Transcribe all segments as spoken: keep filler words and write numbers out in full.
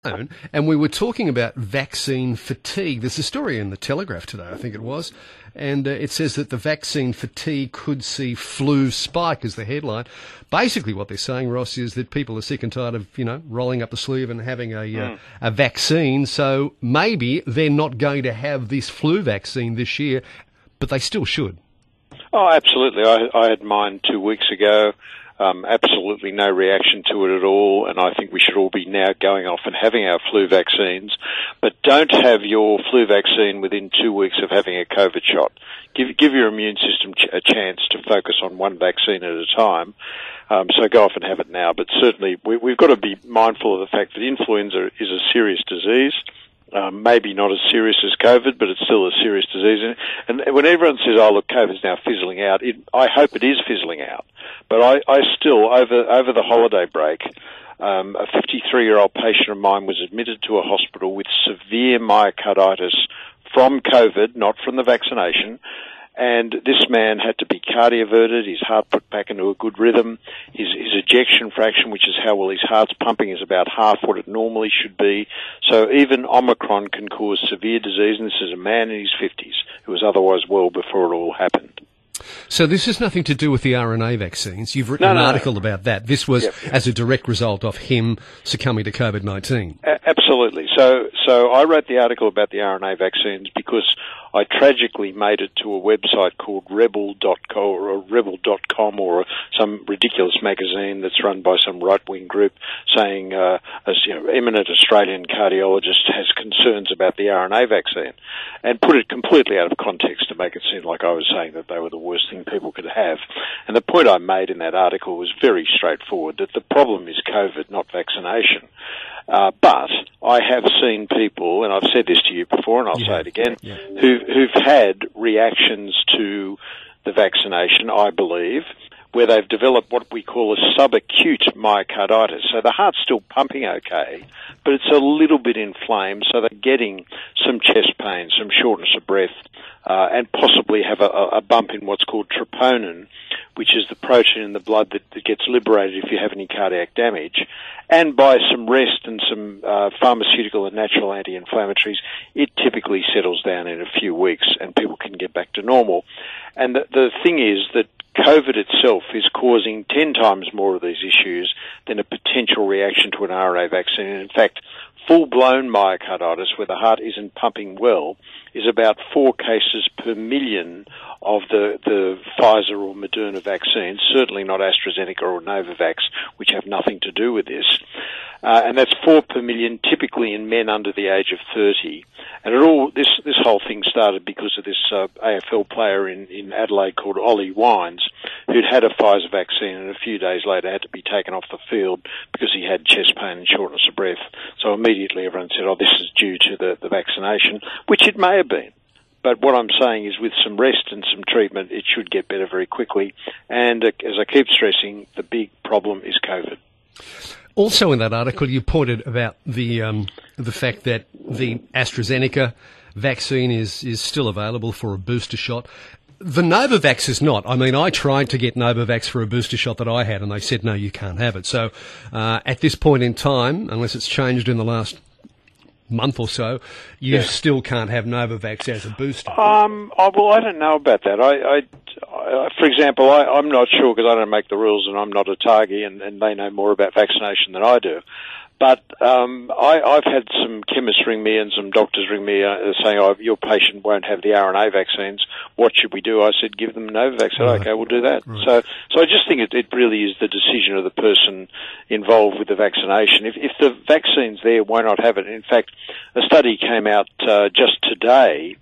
And we were talking about vaccine fatigue. There's a story in the Telegraph today, I think it was, and uh, it says that the vaccine fatigue could see flu spike as the headline. Basically what they're saying, Ross, is that people are sick and tired of, you know, rolling up the sleeve and having a, mm. uh, a vaccine, so maybe they're not going to have this flu vaccine this year, but they still should. Oh, absolutely. I, I had mine two weeks ago. Um, absolutely no reaction to it at all, and I think we should all be now going off and having our flu vaccines. But don't have your flu vaccine within two weeks of having a COVID shot. Give, give your immune system ch- a chance to focus on one vaccine at a time. Um, so go off and have it now. But certainly we, we've got to be mindful of the fact that influenza is a serious disease. Um, maybe not as serious as COVID, but it's still a serious disease. And, and when everyone says, oh, look, COVID's now fizzling out, it, I hope it is fizzling out. But I, I still, over over the holiday break, um, a fifty-three-year-old patient of mine was admitted to a hospital with severe myocarditis from COVID, not from the vaccination. And this man had to be cardioverted, his heart put back into a good rhythm. His, his ejection fraction, which is how well his heart's pumping, is about half what it normally should be. So even Omicron can cause severe disease, and this is a man in his fifties who was otherwise well before it all happened. So this has nothing to do with the R N A vaccines. You've written no, an no, article no. about that. This was yep, yep. as a direct result of him succumbing to COVID nineteen. A- absolutely. So, so I wrote the article about the R N A vaccines because I tragically made it to a website called rebel dot co or rebel dot com or some ridiculous magazine that's run by some right-wing group saying, uh, a you know, eminent Australian cardiologist has concerns about the R N A vaccine, and put it completely out of context to make it seem like I was saying that they were the worst thing people could have. And the point I made in that article was very straightforward, that the problem is COVID, not vaccination. Uh, but I have seen people, and I've said this to you before, and I'll yeah. say it again, yeah. who, who've had reactions to the vaccination, I believe, where they've developed what we call a subacute myocarditis. So the heart's still pumping okay, but it's a little bit inflamed, so they're getting some chest pain, some shortness of breath, uh, and possibly have a, a bump in what's called troponin, which is the protein in the blood that, that gets liberated if you have any cardiac damage. And by some rest and some uh, pharmaceutical and natural anti-inflammatories, it typically settles down in a few weeks and people can get back to normal. And the, the thing is that COVID itself is causing ten times more of these issues than a potential reaction to an R N A vaccine. And in fact, full-blown myocarditis, where the heart isn't pumping well, is about four cases per million of the, the Pfizer or Moderna vaccines, certainly not AstraZeneca or Novavax, which have nothing to do with this. Uh, and that's four per million, typically in men under the age of thirty. And it all this this whole thing started because of this uh, A F L player in, in Adelaide called Ollie Wines, who'd had a Pfizer vaccine and a few days later had to be taken off the field because he had chest pain and shortness of breath. So immediately everyone said, oh, this is due to the, the vaccination, which it may have been. But what I'm saying is with some rest and some treatment, it should get better very quickly. And uh, as I keep stressing, the big problem is COVID. Also in that article, you pointed about the um, the fact that the AstraZeneca vaccine is, is still available for a booster shot. The Novavax is not. I mean, I tried to get Novavax for a booster shot that I had, and they said, no, you can't have it. So uh, at this point in time, unless it's changed in the last month or so, you yeah. still can't have Novavax as a booster. Um, oh, well, I don't know about that. I, I, I for example, I, I'm not sure because I don't make the rules and I'm not a Targi, and, and they know more about vaccination than I do. But um, I, I've had some chemists ring me and some doctors ring me uh, saying, oh, your patient won't have the R N A vaccines. What should we do? I said, give them Novavax. I said, right. okay, we'll do that. Right. So so I just think it, it really is the decision of the person involved with the vaccination. If, if the vaccine's there, why not have it? In fact, a study came out uh, just today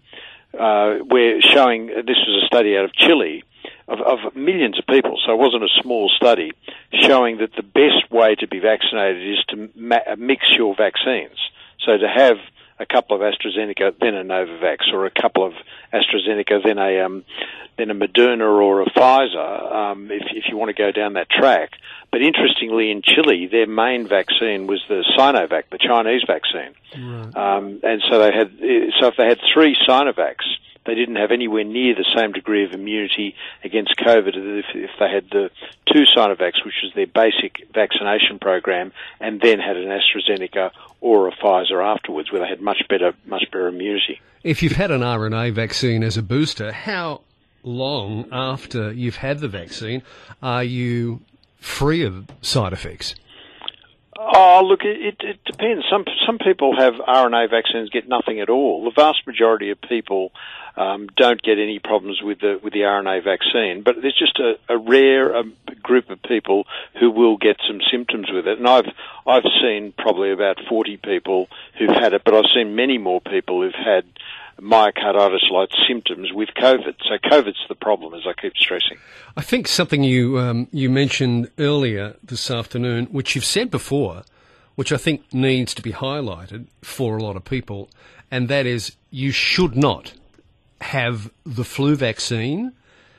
uh, where showing, this was a study out of Chile, Of, of millions of people, so it wasn't a small study, showing that the best way to be vaccinated is to ma- mix your vaccines. So to have a couple of AstraZeneca, then a Novavax, or a couple of AstraZeneca, then a um, then a Moderna or a Pfizer, um, if, if you want to go down that track. But interestingly, in Chile, their main vaccine was the Sinovac, the Chinese vaccine. Right. Um, and so they had, so if they had three Sinovacs, they didn't have anywhere near the same degree of immunity against COVID if, if they had the two Sinovacs, which was their basic vaccination program, and then had an AstraZeneca or a Pfizer afterwards, where they had much better, much better immunity. If you've had an R N A vaccine as a booster, how long after you've had the vaccine are you free of side effects? Oh, look, it, it depends. Some some people have R N A vaccines get nothing at all. The vast majority of people um, don't get any problems with the with the R N A vaccine, but there's just a, a rare um, group of people who will get some symptoms with it. And I've I've seen probably about forty people who've had it, but I've seen many more people who've had myocarditis-like symptoms with COVID. So COVID's the problem, as I keep stressing. I think something you um, you mentioned earlier this afternoon, which you've said before, which I think needs to be highlighted for a lot of people, and that is you should not have the flu vaccine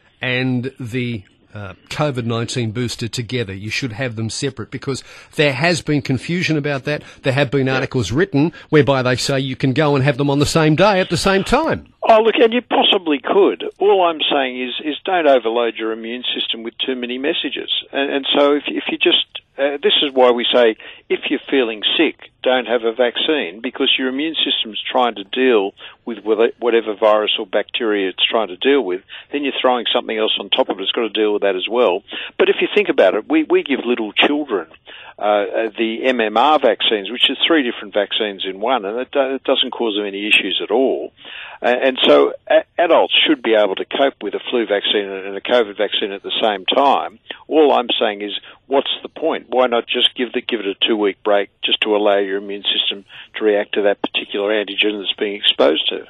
and the uh, COVID nineteen booster together. You should have them separate, because there has been confusion about that. There have been articles written whereby they say you can go and have them on the same day at the same time. Oh, look, and you possibly could. All I'm saying is, is don't overload your immune system with too many messages. And, and so if, if you just, uh, this is why we say, if you're feeling sick, don't have a vaccine, because your immune system's trying to deal with whatever virus or bacteria it's trying to deal with. Then you're throwing something else on top of it. It's got to deal with that as well. But if you think about it, we, we give little children Uh, the M M R vaccines, which is three different vaccines in one, and it, do, it doesn't cause them any issues at all. Uh, and so a- adults should be able to cope with a flu vaccine and a COVID vaccine at the same time. All I'm saying is, what's the point? Why not just give, the, give it a two-week break just to allow your immune system to react to that particular antigen that's being exposed to?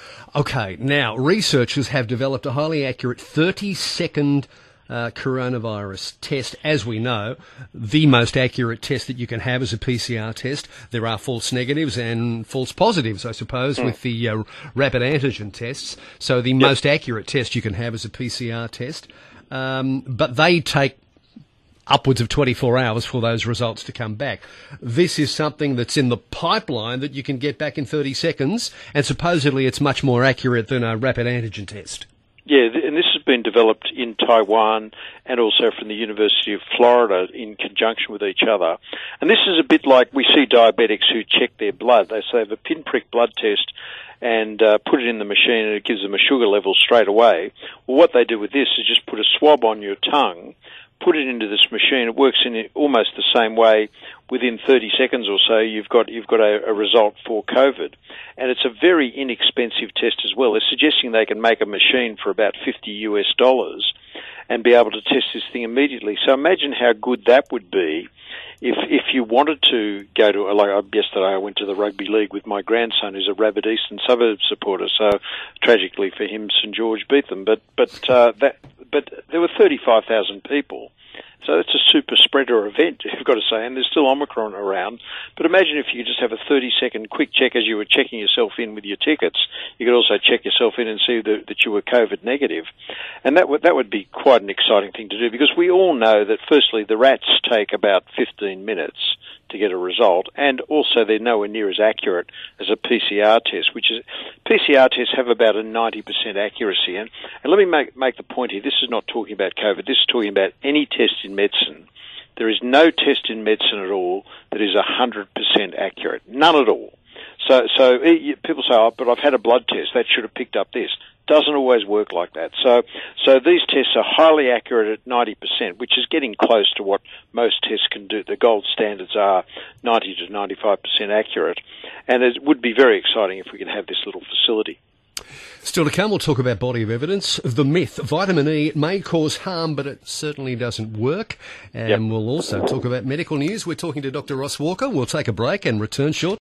Okay, now researchers have developed a highly accurate thirty-second Uh, coronavirus test. As we know, the most accurate test that you can have is a P C R test. There are false negatives and false positives, I suppose, mm. with the uh, rapid antigen tests. So the yep. most accurate test you can have is a P C R test. Um, but they take upwards of twenty-four hours for those results to come back. This is something that's in the pipeline that you can get back in thirty seconds, and supposedly it's much more accurate than a rapid antigen test. Yeah, and this has been developed in Taiwan and also from the University of Florida in conjunction with each other. And this is a bit like we see diabetics who check their blood. They say they have a pinprick blood test and uh, put it in the machine and it gives them a sugar level straight away. Well, what they do with this is just put a swab on your tongue, put it into this machine. It works in almost the same way. Within thirty seconds or so, you've got you've got a, a result for COVID, and it's a very inexpensive test as well. They're suggesting they can make a machine for about fifty US dollars and be able to test this thing immediately. So imagine how good that would be if if you wanted to go to, like yesterday I went to the rugby league with my grandson, who's a rabid Eastern Suburbs supporter. So tragically for him, St George beat them, but but uh, that but there were thirty-five thousand people. So it's a super spreader event, you've got to say, and there's still Omicron around. But imagine if you could just have a thirty-second quick check as you were checking yourself in with your tickets. You could also check yourself in and see that, that you were COVID negative. And that would, that would be quite an exciting thing to do, because we all know that, firstly, the rats take about fifteen minutes to get a result, and also they're nowhere near as accurate as a P C R test, which is, P C R tests have about a ninety percent accuracy. And, and let me make, make the point here, this is not talking about COVID, this is talking about any test in medicine. There is no test in medicine at all that is one hundred percent accurate. None at all. So, so it, people say, oh, but I've had a blood test, that should have picked up this. Doesn't always work like that. So, so these tests are highly accurate at ninety percent, which is getting close to what most tests can do. The gold standards are ninety to ninety-five percent accurate. And it would be very exciting if we could have this little facility. Still to come, we'll talk about body of evidence, the myth, vitamin E may cause harm, but it certainly doesn't work. And yep. we'll also talk about medical news. We're talking to Doctor Ross Walker. We'll take a break and return shortly.